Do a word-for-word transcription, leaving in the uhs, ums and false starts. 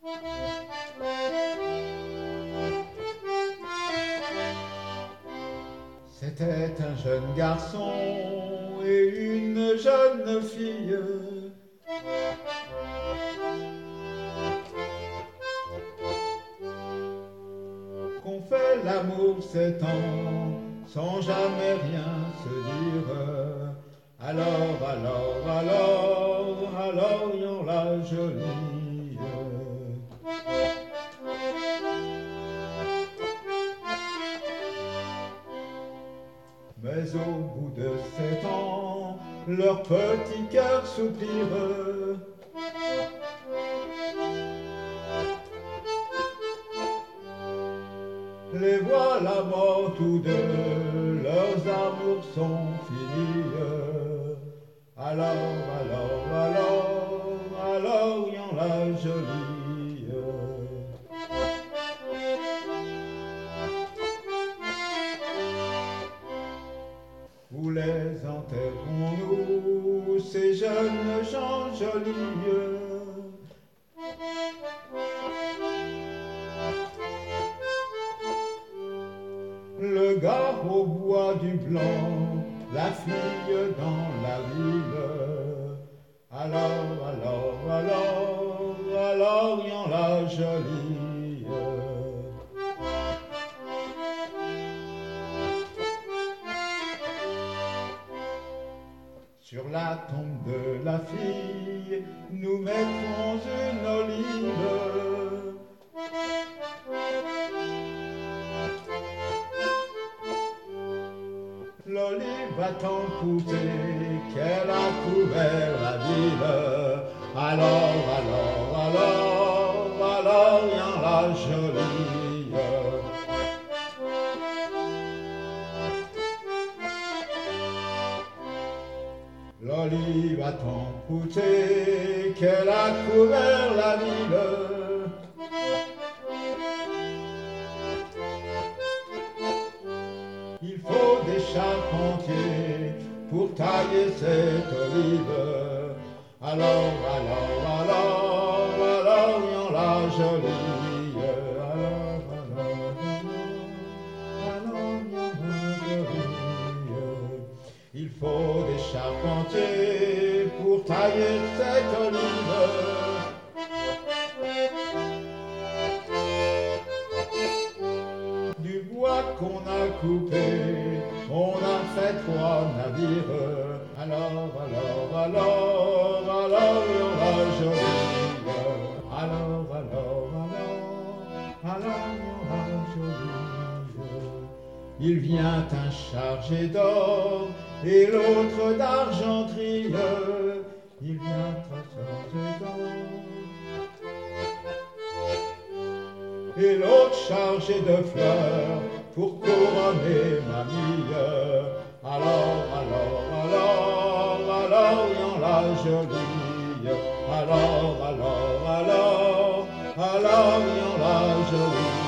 C'était un jeune garçon et une jeune fille qu'on fait l'amour sept ans sans jamais rien se dire. Alors, alors, alors, alors, yon la jolie. Mais au bout de sept ans, leur petit cœur soupire. Les voilà morts tous deux, leurs amours sont finis. Alors, alors, alors, alors, yon la jolie. Où les enterrons-nous, ces jeunes gens jolis? Le gars au bois du blanc, la fille dans la ville. Alors, alors, alors, alors, yon la jolie. Sur la tombe de la fille, nous mettrons une olive. L'olive a tant coûté qu'elle a couvert la ville. Alors, alors, alors, alors, yon la jolie. L'olive a tant coûté qu'elle a couvert la ville. Il faut des charpentiers pour tailler cette olive. Alors, alors, alors, alors, yon la jolie. Alors, alors, alors, yon la jolie. Il faut des charpentiers pour tailler cette olive. Du bois qu'on a coupé, on a fait trois navires. Alors, alors, alors, alors, yon la jolie. Alors, alors, alors, alors, yon la jolie. Il vient un chargé d'or et l'autre d'argenterie. Il vient un chargé d'or et l'autre chargé de fleurs pour couronner mamie. Alors, alors, alors, alors, yon la jolie. Alors, alors, alors, alors, yon la jolie.